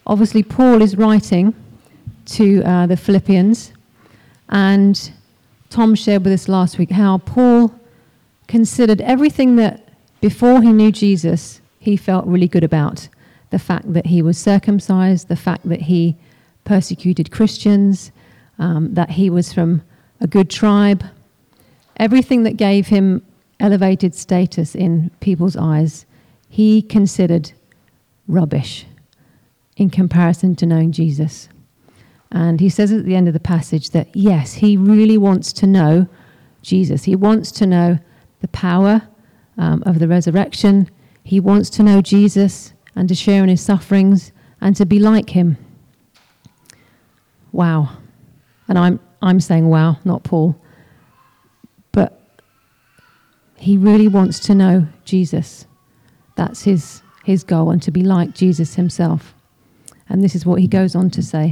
Obviously, Paul is writing to the Philippians, and Tom shared with us last week how Paul considered everything that before he knew Jesus, he felt really good about. The fact that he was circumcised, the fact that he persecuted Christians, that he was from a good tribe. Everything that gave him elevated status in people's eyes, he considered rubbish in comparison to knowing Jesus. And he says at the end of the passage that, yes, he really wants to know Jesus. He wants to know the power of the resurrection. He wants to know Jesus and to share in his sufferings and to be like him. Wow. And I'm saying wow, not Paul. But he really wants to know Jesus. That's his goal, and to be like Jesus himself. And this is what he goes on to say.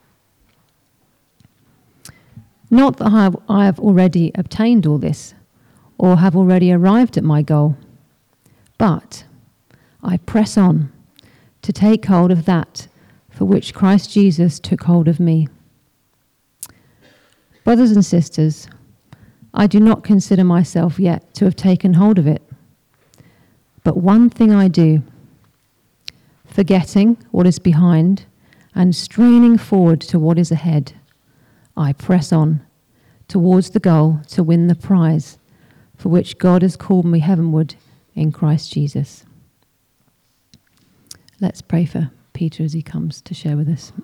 Not that I have already obtained all this, or have already arrived at my goal, but I press on to take hold of that for which Christ Jesus took hold of me. Brothers and sisters, I do not consider myself yet to have taken hold of it. But one thing I do, forgetting what is behind and straining forward to what is ahead, I press on towards the goal to win the prize for which God has called me heavenward in Christ Jesus. Let's pray for Peter as he comes to share with us.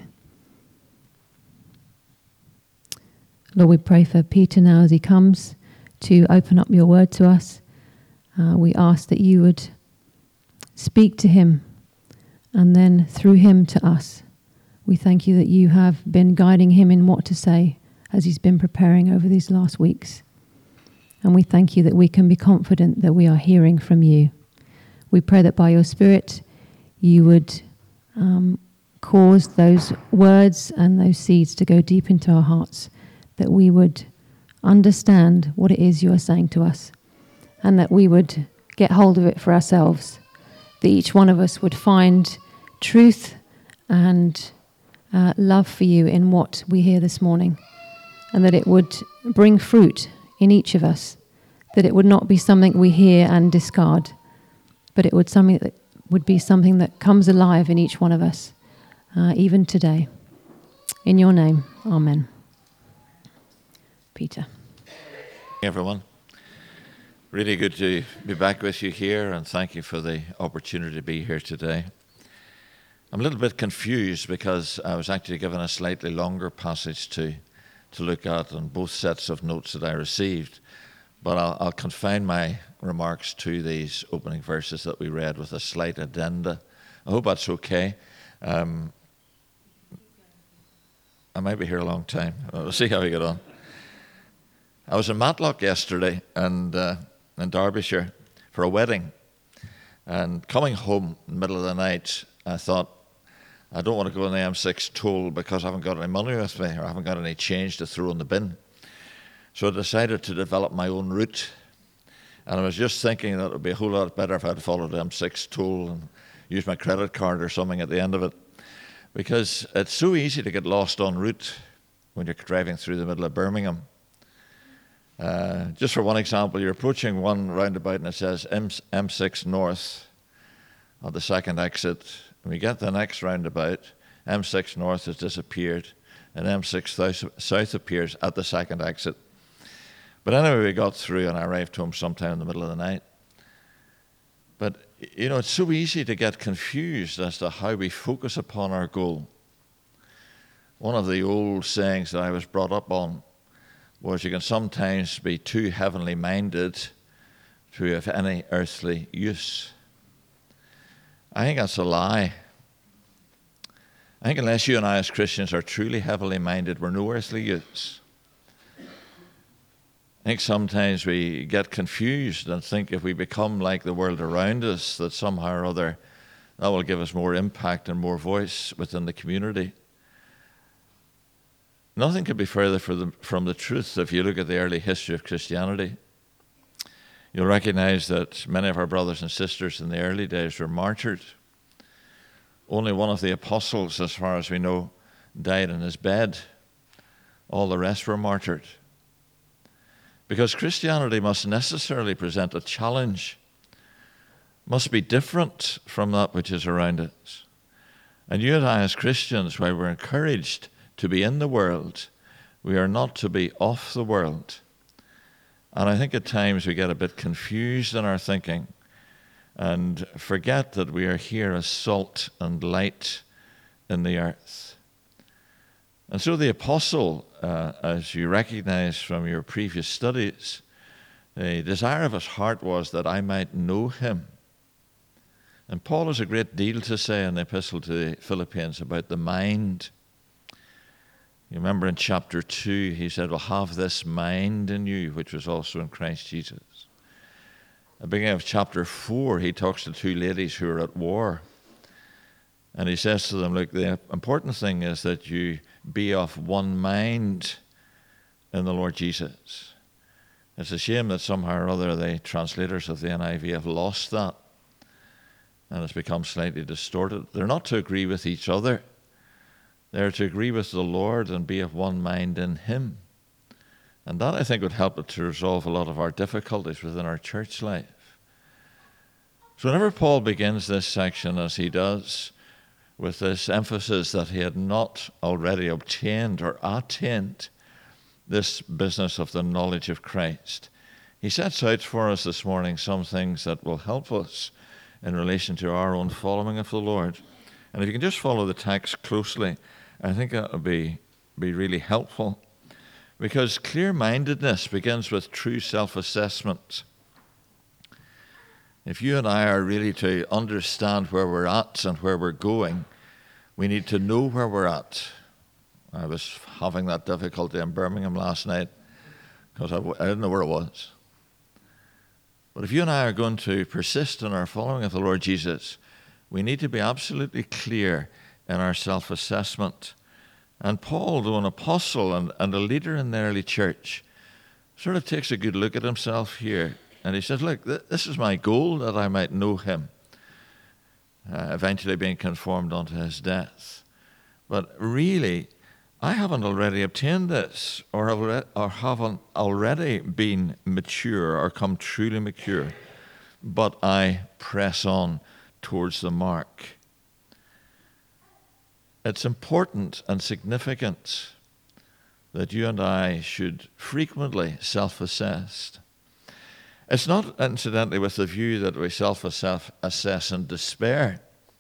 Lord, we pray for Peter now as he comes to open up your word to us. We ask that you would speak to him and then through him to us. We thank you that you have been guiding him in what to say as he's been preparing over these last weeks. And we thank you that we can be confident that we are hearing from you. We pray that by your Spirit you would cause those words and those seeds to go deep into our hearts, that we would understand what it is you are saying to us, and that we would get hold of it for ourselves, that each one of us would find truth and love for you in what we hear this morning, and that it would bring fruit in each of us, that it would not be something we hear and discard, but it would be something that comes alive in each one of us, even today. In your name, amen. Peter. Hey everyone. Really good to be back with you here, and thank you for the opportunity to be here today. I'm a little bit confused because I was actually given a slightly longer passage to look at on both sets of notes that I received, but I'll confine my remarks to these opening verses that we read with a slight addenda. I hope that's okay. I might be here a long time. We'll see how we get on. I was in Matlock yesterday and in Derbyshire for a wedding, and coming home in the middle of the night, I thought, I don't want to go on the M6 toll because I haven't got any money with me, or I haven't got any change to throw in the bin. So I decided to develop my own route, and I was just thinking that it would be a whole lot better if I'd followed the M6 toll and used my credit card or something at the end of it, because it's so easy to get lost en route when you're driving through the middle of Birmingham. Just for one example, you're approaching one roundabout and it says M6 North on the second exit. When we get to the next roundabout, M6 North has disappeared and M6 South appears at the second exit. But anyway, we got through and I arrived home sometime in the middle of the night. But, you know, it's so easy to get confused as to how we focus upon our goal. One of the old sayings that I was brought up on was you can sometimes be too heavenly minded to have any earthly use. I think that's a lie. I think unless you and I as Christians are truly heavenly minded, we're no earthly use. I think sometimes we get confused and think if we become like the world around us, that somehow or other that will give us more impact and more voice within the community. Nothing could be further from the truth if you look at the early history of Christianity. You'll recognize that many of our brothers and sisters in the early days were martyred. Only one of the apostles, as far as we know, died in his bed. All the rest were martyred. Because Christianity must necessarily present a challenge, must be different from that which is around us. And you and I as Christians, while we're encouraged to be in the world, we are not to be off the world. And I think at times we get a bit confused in our thinking and forget that we are here as salt and light in the earth. And so the apostle, as you recognize from your previous studies, the desire of his heart was that I might know him. And Paul has a great deal to say in the epistle to the Philippians about the mind. You remember in chapter 2, he said, well, have this mind in you, which was also in Christ Jesus. At the beginning of chapter 4, he talks to two ladies who are at war. And he says to them, look, the important thing is that you be of one mind in the Lord Jesus. It's a shame that somehow or other the translators of the NIV have lost that. And it's become slightly distorted. They're not to agree with each other. They're to agree with the Lord and be of one mind in him. And that, I think, would help it to resolve a lot of our difficulties within our church life. So whenever Paul begins this section, as he does, with this emphasis that he had not already obtained or attained this business of the knowledge of Christ, he sets out for us this morning some things that will help us in relation to our own following of the Lord. And if you can just follow the text closely, I think that will be really helpful. Because clear-mindedness begins with true self-assessment. If you and I are really to understand where we're at and where we're going, we need to know where we're at. I was having that difficulty in Birmingham last night because I didn't know where it was. But if you and I are going to persist in our following of the Lord Jesus, we need to be absolutely clear in our self-assessment. And Paul, though an apostle and a leader in the early church, sort of takes a good look at himself here. And he says, look, this is my goal, that I might know him, eventually being conformed unto his death. But really, I haven't already obtained this, or haven't already been mature or come truly mature, but I press on towards the mark. It's important and significant that you and I should frequently self-assess. It's not, incidentally, with the view that we self-assess and despair,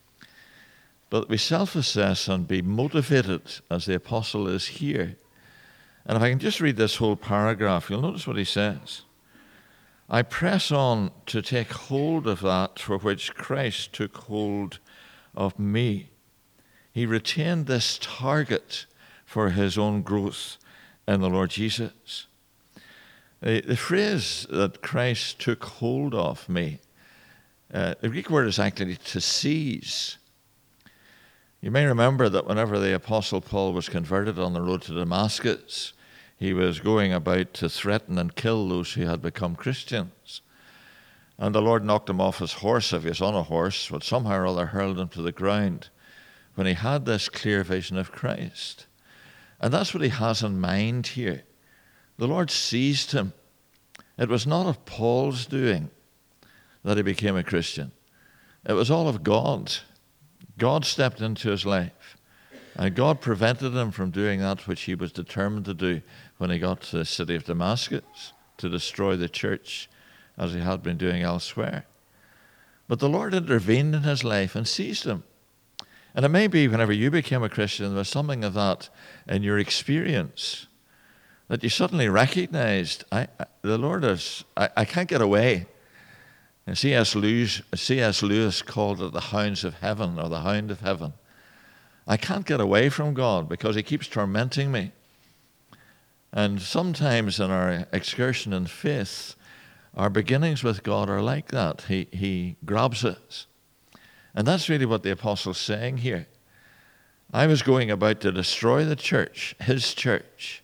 but we self-assess and be motivated, as the apostle is here. And if I can just read this whole paragraph, you'll notice what he says. I press on to take hold of that for which Christ took hold of me. He retained this target for his own growth in the Lord Jesus. The phrase that Christ took hold of me, the Greek word is actually to seize. You may remember that whenever the Apostle Paul was converted on the road to Damascus, he was going about to threaten and kill those who had become Christians. And the Lord knocked him off his horse, if he was on a horse, but somehow or other hurled him to the ground when he had this clear vision of Christ. And that's what he has in mind here. The Lord seized him. It was not of Paul's doing that he became a Christian. It was all of God. God stepped into his life, and God prevented him from doing that which he was determined to do when he got to the city of Damascus, to destroy the church as he had been doing elsewhere. But the Lord intervened in his life and seized him. And it may be whenever you became a Christian, there was something of that in your experience, that you suddenly recognized, the Lord is, I can't get away. And C.S. Lewis called it the hounds of heaven, or the hound of heaven. I can't get away from God because he keeps tormenting me. And sometimes in our excursion in faith, our beginnings with God are like that. He grabs us. And that's really what the apostle's saying here. I was going about to destroy the church, his church.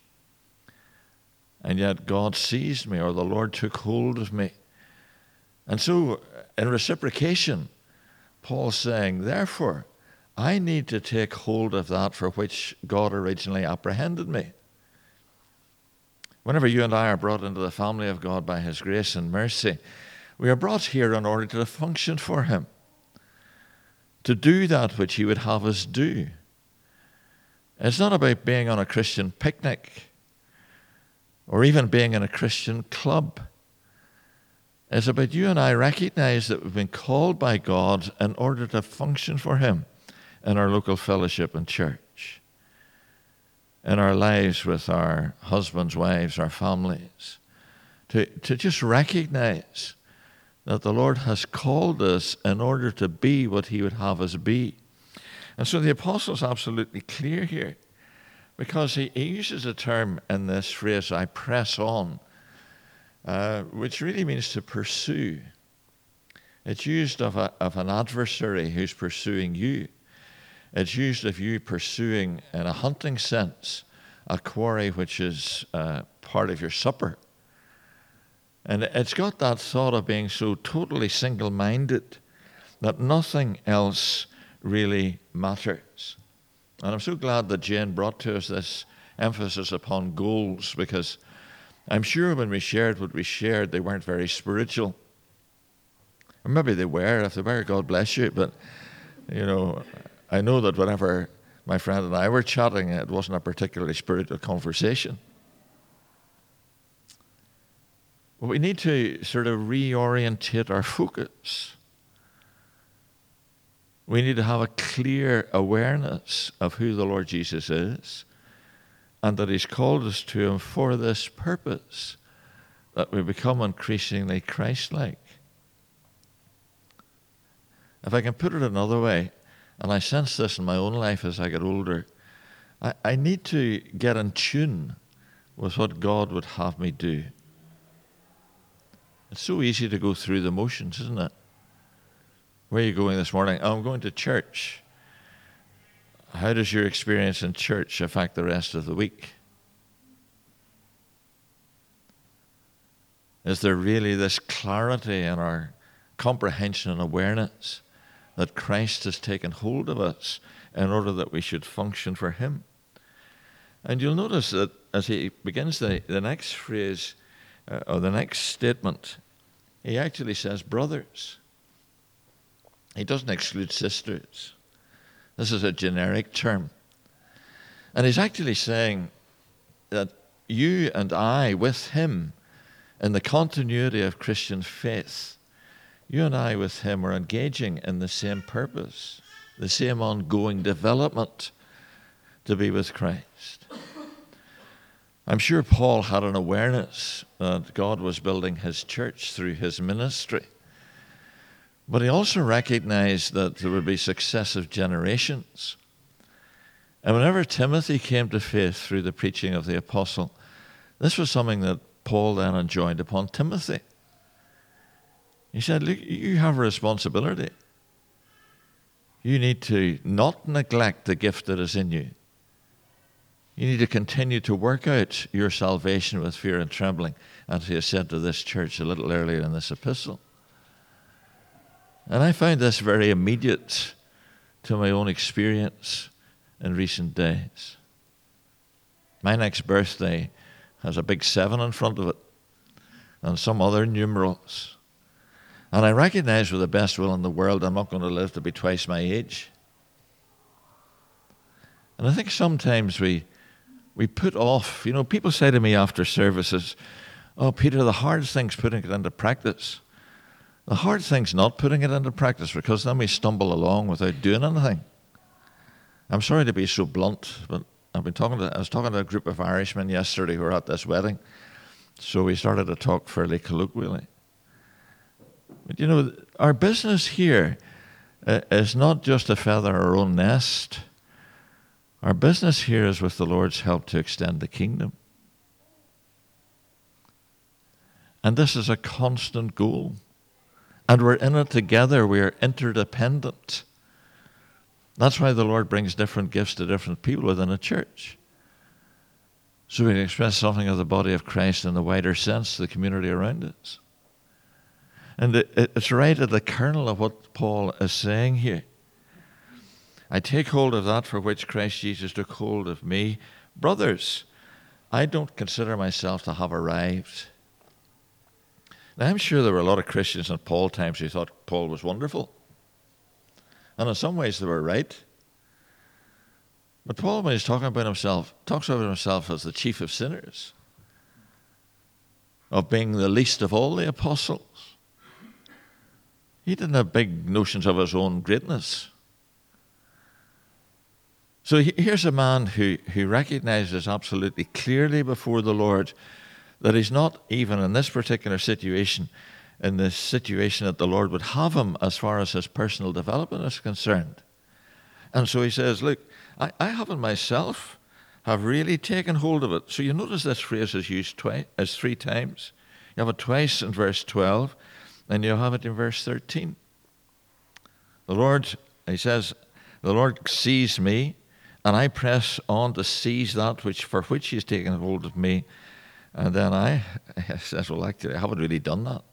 And yet God seized me, or the Lord took hold of me. And so, in reciprocation, Paul's saying, therefore, I need to take hold of that for which God originally apprehended me. Whenever you and I are brought into the family of God by His grace and mercy, we are brought here in order to function for Him, to do that which He would have us do. It's not about being on a Christian picnic or even being in a Christian club. It's about you and I recognize that we've been called by God in order to function for Him in our local fellowship and church, in our lives with our husbands, wives, our families, to just recognize that the Lord has called us in order to be what He would have us be. And so the apostle's absolutely clear here, because he uses a term in this phrase, I press on, which really means to pursue. It's used of an adversary who's pursuing you. It's used of you pursuing, in a hunting sense, a quarry which is part of your supper. And it's got that thought of being so totally single-minded that nothing else really matters. And I'm so glad that Jane brought to us this emphasis upon goals, because I'm sure when we shared what we shared, they weren't very spiritual. Or maybe they were. If they were, God bless you. But, you know, I know that whenever my friend and I were chatting, it wasn't a particularly spiritual conversation. But we need to sort of reorientate our focus. We need to have a clear awareness of who the Lord Jesus is, and that He's called us to Him for this purpose, that we become increasingly Christ-like. If I can put it another way, and I sense this in my own life as I get older, I need to get in tune with what God would have me do. It's so easy to go through the motions, isn't it? Where are you going this morning? Oh, I'm going to church. How does your experience in church affect the rest of the week? Is there really this clarity in our comprehension and awareness that Christ has taken hold of us in order that we should function for Him? And you'll notice that as he begins the next phrase, or the next statement, he actually says brothers. He doesn't exclude sisters. This is a generic term. And he's actually saying that you and I, with Him, in the continuity of Christian faith, you and I with Him are engaging in the same purpose, the same ongoing development to be with Christ. I'm sure Paul had an awareness that God was building His church through his ministry. But he also recognized that there would be successive generations. And whenever Timothy came to faith through the preaching of the apostle, this was something that Paul then enjoined upon Timothy. He said, look, you have a responsibility. You need to not neglect the gift that is in you. You need to continue to work out your salvation with fear and trembling, as he has said to this church a little earlier in this epistle. And I found this very immediate to my own experience in recent days. My next birthday has a big 7 in front of it and some other numerals. And I recognize with the best will in the world I'm not going to live to be twice my age. And I think sometimes we put off, people say to me after services, oh, Peter, the hard thing's putting it into practice. The hard thing's not putting it into practice, because then we stumble along without doing anything. I'm sorry to be so blunt, but I was talking to a group of Irishmen yesterday who were at this wedding, so we started to talk fairly colloquially. But our business here is not just to feather our own nest. Our business here is, with the Lord's help, to extend the kingdom. And this is a constant goal. And we're in it together. We are interdependent. That's why the Lord brings different gifts to different people within a church, so we can express something of the body of Christ in the wider sense to the community around us. And it's right at the kernel of what Paul is saying here. I take hold of that for which Christ Jesus took hold of me. Brothers, I don't consider myself to have arrived. Now, I'm sure there were a lot of Christians in Paul's times who thought Paul was wonderful. And in some ways they were right. But Paul, when he's talking about himself, talks about himself as the chief of sinners, of being the least of all the apostles. He didn't have big notions of his own greatness. So here's a man who recognizes absolutely clearly before the Lord that he's not even in this particular situation, in this situation that the Lord would have him as far as his personal development is concerned. And so he says, look, I haven't myself have really taken hold of it. So you notice this phrase is used as 3 times. You have it twice in verse 12, and you have it in verse 13. The Lord, he says, the Lord sees me, and I press on to seize that for which he's taken hold of me. And then I says, well, actually, I haven't really done that.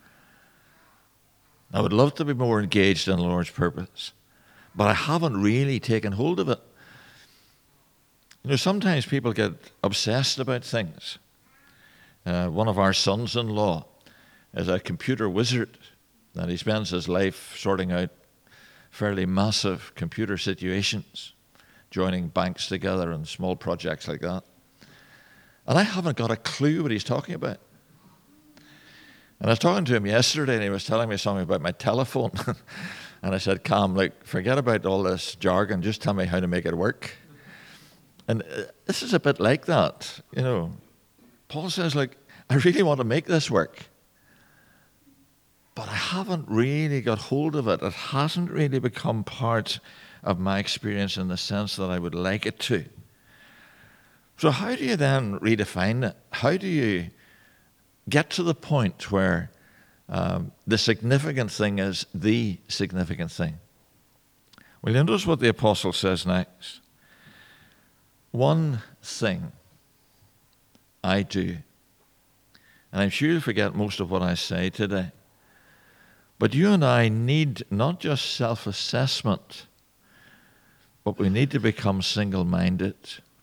I would love to be more engaged in the Lord's purpose, but I haven't really taken hold of it. You know, sometimes people get obsessed about things. One of our sons-in-law is a computer wizard, and he spends his life sorting out fairly massive computer situations, joining banks together and small projects like that. And I haven't got a clue what he's talking about. And I was talking to him yesterday, and he was telling me something about my telephone. And I said, Cam, like, forget about all this jargon. Just tell me how to make it work. And this is a bit like that. You know, Paul says, like, I really want to make this work, but I haven't really got hold of it. It hasn't really become part of my experience in the sense that I would like it to. So how do you then redefine it? How do you get to the point where the significant thing is the significant thing? Well, you notice what the apostle says next. One thing I do. And I'm sure you'll forget most of what I say today. But you and I need not just self-assessment, but we need to become single-minded.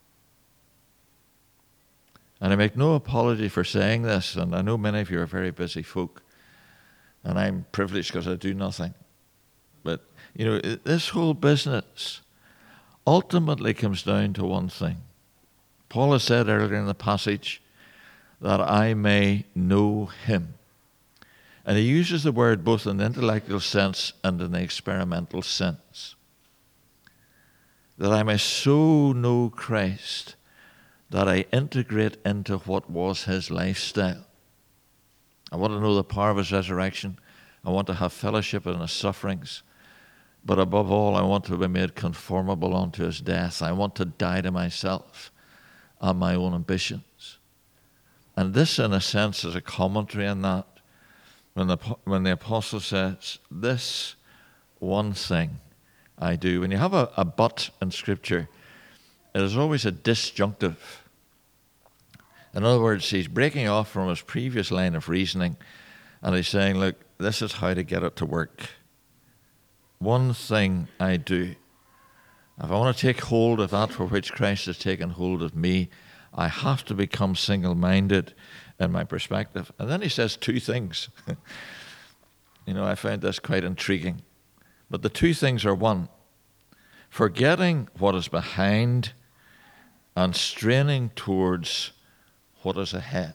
And I make no apology for saying this, and I know many of you are very busy folk, and I'm privileged because I do nothing. But, you know, this whole business ultimately comes down to one thing. Paul has said earlier in the passage that I may know him. And he uses the word both in the intellectual sense and in the experimental sense. That I may so know Christ that I integrate into what was his lifestyle. I want to know the power of his resurrection. I want to have fellowship in his sufferings. But above all, I want to be made conformable unto his death. I want to die to myself and my own ambitions. And this, in a sense, is a commentary on that. When the apostle says, this one thing I do. When you have a but in Scripture, it is always a disjunctive. In other words, he's breaking off from his previous line of reasoning, and he's saying, look, this is how to get it to work. One thing I do. If I want to take hold of that for which Christ has taken hold of me, I have to become single-minded in my perspective. And then he says 2 things. You know, I find this quite intriguing. But the 2 things are, 1, forgetting what is behind and straining towards what is ahead.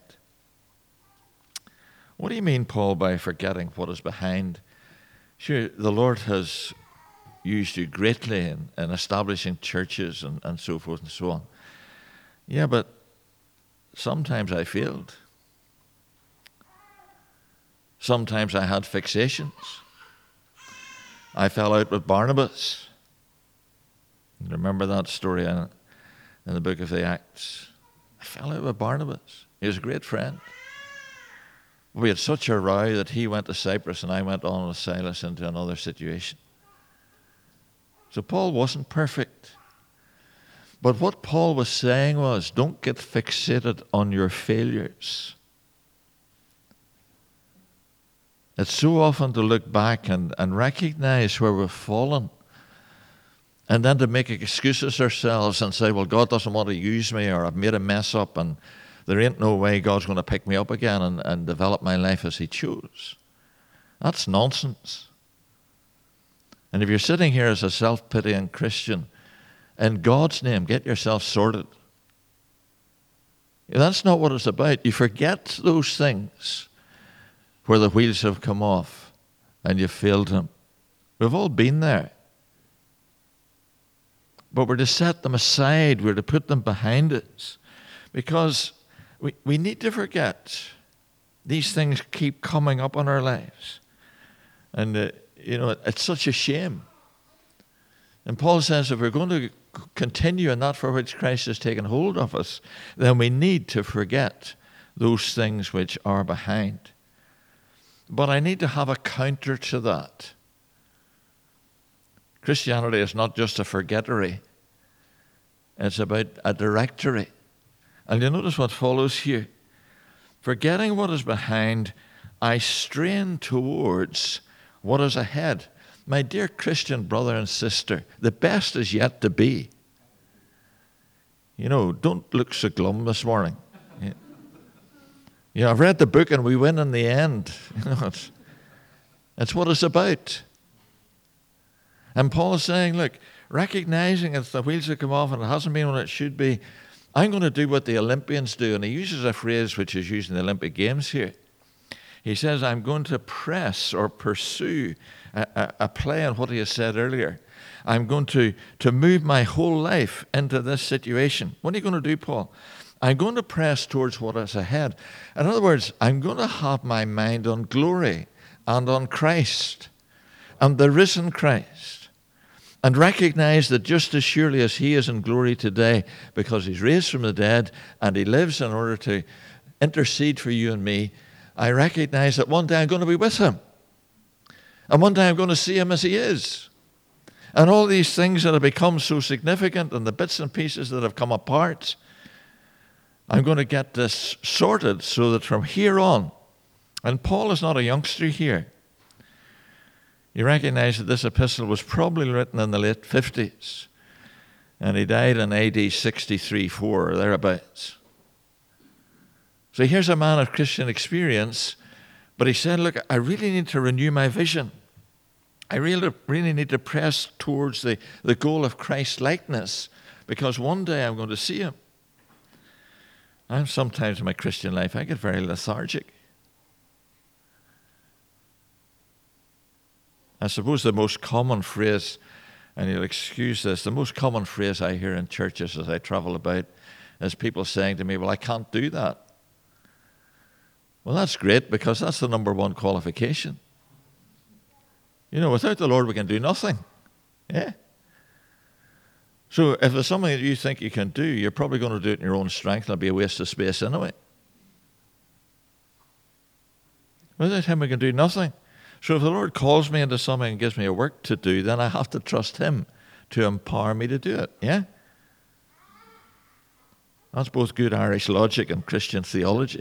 What do you mean, Paul, by forgetting what is behind? Sure, the Lord has used you greatly in establishing churches and so forth and so on. Yeah, but sometimes I failed. Sometimes I had fixations. I fell out with Barnabas. Remember that story in the book of the Acts? I fell out with Barnabas. He was a great friend. We had such a row that he went to Cyprus and I went on with Silas into another situation. So Paul wasn't perfect. But what Paul was saying was, don't get fixated on your failures. It's so often to look back and recognize where we've fallen. And then to make excuses ourselves and say, well, God doesn't want to use me, or I've made a mess up and there ain't no way God's going to pick me up again and develop my life as he chose. That's nonsense. And if you're sitting here as a self-pitying Christian, in God's name, get yourself sorted. That's not what it's about. You forget those things where the wheels have come off and you've failed him. We've all been there. But we're to set them aside. We're to put them behind us. Because we need to forget. These things keep coming up in our lives. And, it's such a shame. And Paul says if we're going to continue in that for which Christ has taken hold of us, then we need to forget those things which are behind. But I need to have a counter to that. Christianity is not just a forgettery. It's about a directory. And you notice what follows here. Forgetting what is behind, I strain towards what is ahead. My dear Christian brother and sister, the best is yet to be. Don't look so glum this morning. I've read the book and we win in the end. It's what it's about. And Paul is saying, look, recognizing that the wheels have come off and it hasn't been what it should be, I'm going to do what the Olympians do. And he uses a phrase which is used in the Olympic Games here. He says, I'm going to press or pursue a play on what he has said earlier. I'm going to move my whole life into this situation. What are you going to do, Paul? I'm going to press towards what is ahead. In other words, I'm going to have my mind on glory and on Christ and the risen Christ, and recognize that just as surely as he is in glory today because he's raised from the dead and he lives in order to intercede for you and me, I recognize that one day I'm going to be with him. And one day I'm going to see him as he is. And all these things that have become so significant and the bits and pieces that have come apart, I'm going to get this sorted so that from here on, and Paul is not a youngster here. You recognize that this epistle was probably written in the late 50s. And he died in AD 63-4 or thereabouts. So here's a man of Christian experience, but he said, look, I really need to renew my vision. I really need to press towards the goal of Christ-likeness, because one day I'm going to see him. And sometimes in my Christian life, I get very lethargic. I suppose the most common phrase, and you'll excuse this, the most common phrase I hear in churches as I travel about is people saying to me, well, I can't do that. Well, that's great, because that's the number one qualification. Without the Lord, we can do nothing. Yeah? So if there's something that you think you can do, you're probably going to do it in your own strength, and it'll be a waste of space anyway. Without him, we can do nothing. So if the Lord calls me into something and gives me a work to do, then I have to trust him to empower me to do it. Yeah? That's both good Irish logic and Christian theology.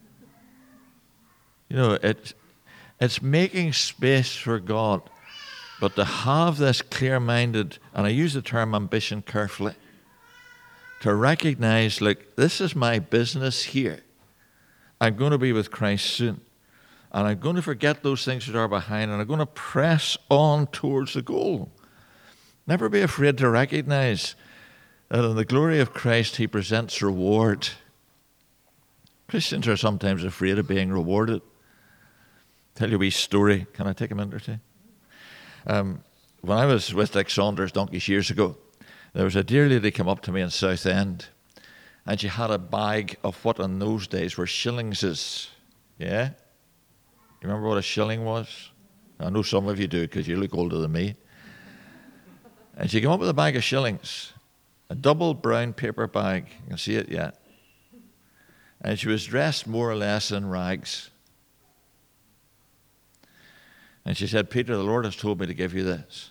It's making space for God, but to have this clear-minded, and I use the term ambition carefully, to recognize, look, this is my business here. I'm going to be with Christ soon. And I'm going to forget those things that are behind, and I'm going to press on towards the goal. Never be afraid to recognize that in the glory of Christ, he presents reward. Christians are sometimes afraid of being rewarded. Tell you a wee story. Can I take a minute or two? When I was with Dick Saunders donkeys years ago, there was a dear lady come up to me in Southend, and she had a bag of what in those days were shillingses. Yeah? You remember what a shilling was? I know some of you do, because you look older than me. And she came up with a bag of shillings, a double brown paper bag. You can see it yet. And she was dressed more or less in rags. And she said, Peter, the Lord has told me to give you this.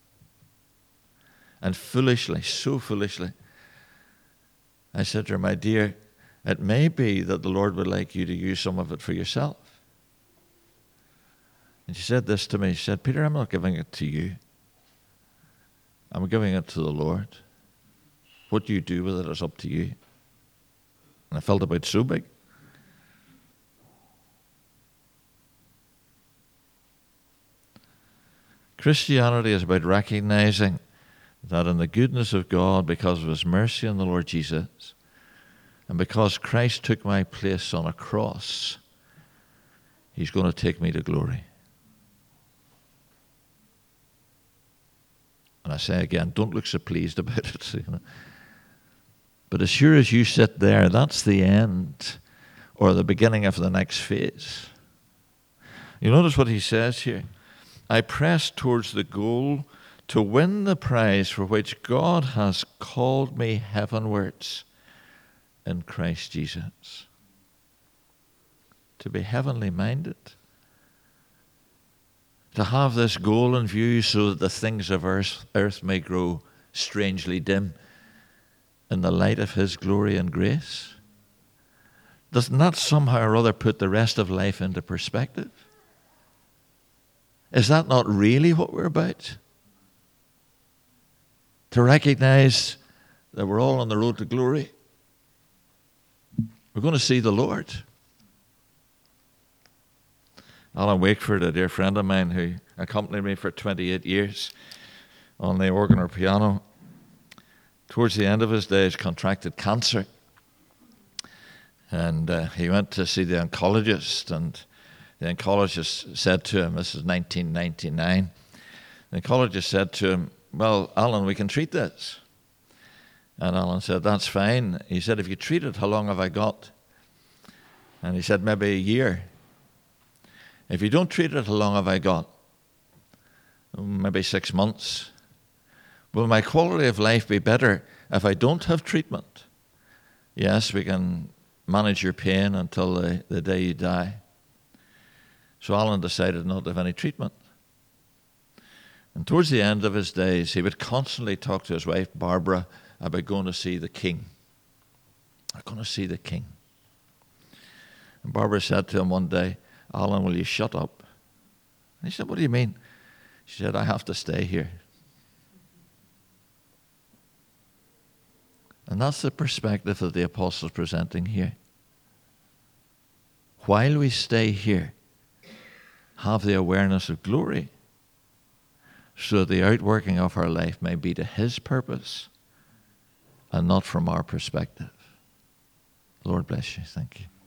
And foolishly, so foolishly, I said to her, my dear, it may be that the Lord would like you to use some of it for yourself. And she said this to me. She said, Peter, I'm not giving it to you. I'm giving it to the Lord. What you do with it is up to you. And I felt about so big. Christianity is about recognizing that in the goodness of God, because of his mercy on the Lord Jesus, and because Christ took my place on a cross, he's going to take me to glory. And I say again, don't look so pleased about it. You know. But as sure as you sit there, that's the end or the beginning of the next phase. You notice what he says here. I press towards the goal to win the prize for which God has called me heavenwards in Christ Jesus. To be heavenly minded. To have this goal in view so that the things of earth may grow strangely dim in the light of his glory and grace. Doesn't that somehow or other put the rest of life into perspective? Is that not really what we're about? To recognize that we're all on the road to glory. We're going to see the Lord. Alan Wakeford, a dear friend of mine who accompanied me for 28 years on the organ or piano, towards the end of his days contracted cancer. And he went to see the oncologist, and the oncologist said to him, this is 1999, the oncologist said to him, well, Alan, we can treat this. And Alan said, that's fine. He said, if you treat it, how long have I got? And he said, maybe a year. If you don't treat it, how long have I got? Maybe 6 months. Will my quality of life be better if I don't have treatment? Yes, we can manage your pain until the day you die. So Alan decided not to have any treatment. And towards the end of his days, he would constantly talk to his wife, Barbara, about going to see the King. I'm going to see the King. And Barbara said to him one day, Alan, will you shut up? And he said, what do you mean? She said, I have to stay here. And that's the perspective that the apostle's presenting here. While we stay here, have the awareness of glory, so that the outworking of our life may be to his purpose and not from our perspective. Lord bless you. Thank you.